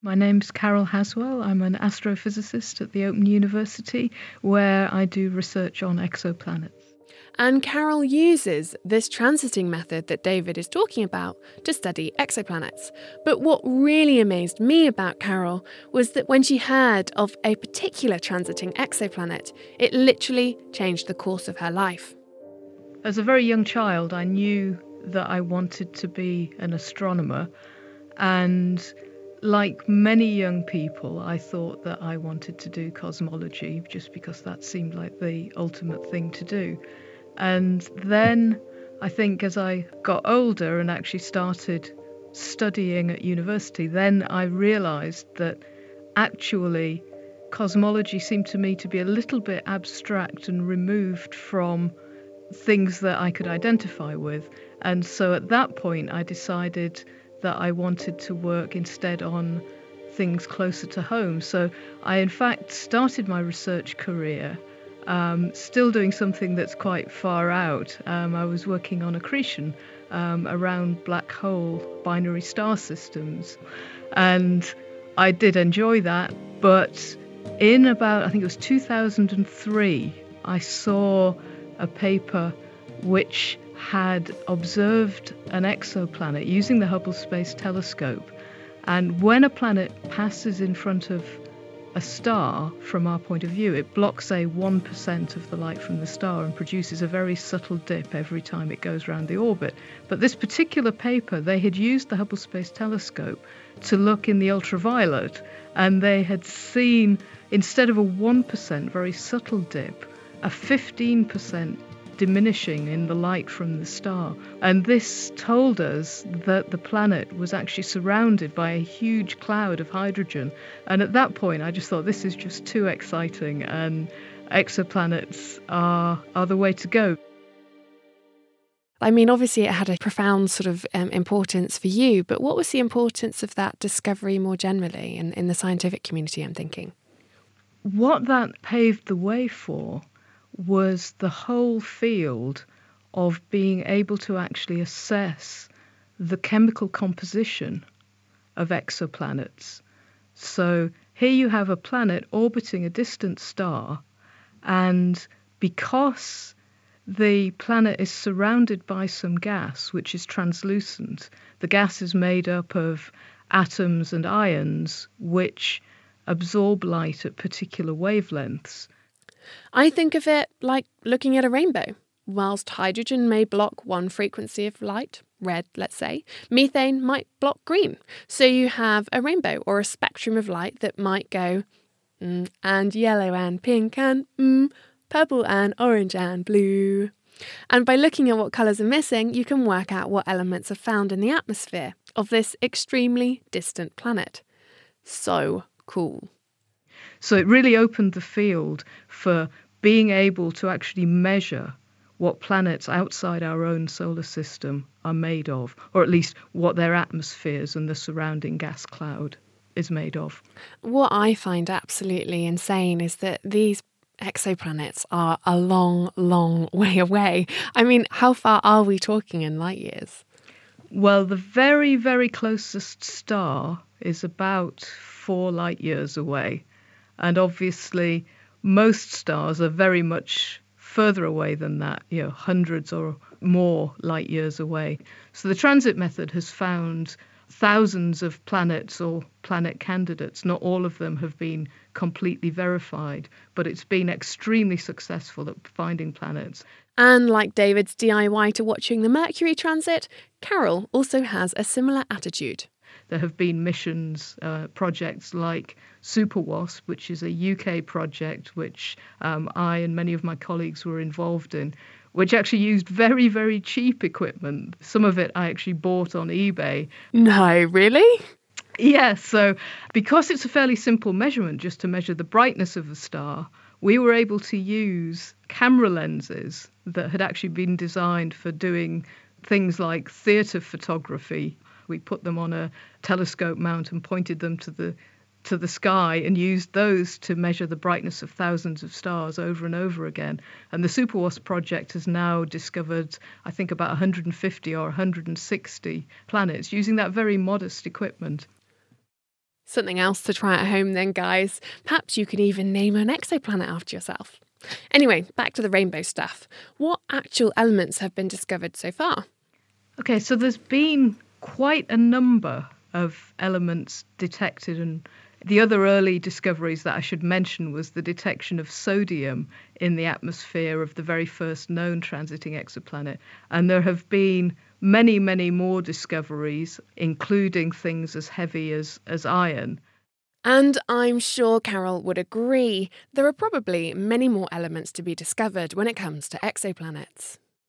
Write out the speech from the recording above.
My name's Carol Haswell. I'm an astrophysicist at the Open University where I do research on exoplanets. And Carol uses this transiting method that David is talking about to study exoplanets. But what really amazed me about Carol was that when she heard of a particular transiting exoplanet, it literally changed the course of her life. As a very young child, I knew that I wanted to be an astronomer, and like many young people, I thought that I wanted to do cosmology just because that seemed like the ultimate thing to do. And then I think as I got older and actually started studying at university, then I realised that actually cosmology seemed to me to be a little bit abstract and removed from things that I could identify with. And so at that point I decided that I wanted to work instead on things closer to home. So I in fact started my research career still doing something that's quite far out. I was working on accretion around black hole binary star systems, and I did enjoy that. But in about, I think it was 2003, I saw a paper which had observed an exoplanet using the Hubble Space Telescope. And when a planet passes in front of a star, from our point of view, it blocks, say, 1% of the light from the star and produces a very subtle dip every time it goes around the orbit. But this particular paper, they had used the Hubble Space Telescope to look in the ultraviolet, and they had seen, instead of a 1% very subtle dip, a 15% diminishing in the light from the star. And this told us that the planet was actually surrounded by a huge cloud of hydrogen. And at that point, I just thought, this is just too exciting, and exoplanets are the way to go. I mean, obviously it had a profound sort of importance for you, but what was the importance of that discovery more generally in the scientific community, I'm thinking? What that paved the way for was the whole field of being able to actually assess the chemical composition of exoplanets. So here you have a planet orbiting a distant star, and because the planet is surrounded by some gas which is translucent, the gas is made up of atoms and ions which absorb light at particular wavelengths. I think of it like looking at a rainbow. Whilst hydrogen may block one frequency of light, red, let's say, methane might block green. So you have a rainbow or a spectrum of light that might go and yellow and pink and purple and orange and blue. And by looking at what colours are missing, you can work out what elements are found in the atmosphere of this extremely distant planet. So cool. So it really opened the field for being able to actually measure what planets outside our own solar system are made of, or at least what their atmospheres and the surrounding gas cloud is made of. What I find absolutely insane is that these exoplanets are a long, long way away. I mean, how far are we talking in light years? Well, the very, very closest star is about 4 light years away. And obviously, most stars are very much further away than that, hundreds or more light years away. So the transit method has found thousands of planets or planet candidates. Not all of them have been completely verified, but it's been extremely successful at finding planets. And like David's DIY to watching the Mercury transit, Carol also has a similar attitude. There have been missions, projects like SuperWASP, which is a UK project which I and many of my colleagues were involved in, which actually used very, very cheap equipment. Some of it I actually bought on eBay. No, really? Yeah, so because it's a fairly simple measurement, just to measure the brightness of the star, we were able to use camera lenses that had actually been designed for doing things like theatre photography. We put them on a telescope mount and pointed them to the sky and used those to measure the brightness of thousands of stars over and over again. And the SuperWASP project has now discovered, I think, about 150 or 160 planets using that very modest equipment. Something else to try at home then, guys. Perhaps you could even name an exoplanet after yourself. Anyway, back to the rainbow stuff. What actual elements have been discovered so far? Okay, so there's been quite a number of elements detected, and the other early discoveries that I should mention was the detection of sodium in the atmosphere of the very first known transiting exoplanet. And there have been many, many more discoveries, including things as heavy as iron. And I'm sure Carol would agree. There are probably many more elements to be discovered when it comes to exoplanets.